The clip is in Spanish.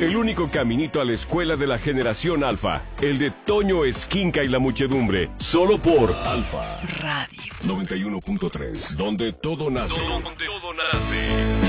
El único caminito a la escuela de la generación Alfa. El de Toño Esquinca y la muchedumbre. Solo por Alfa Radio 91.3. Donde todo nace. Donde todo nace.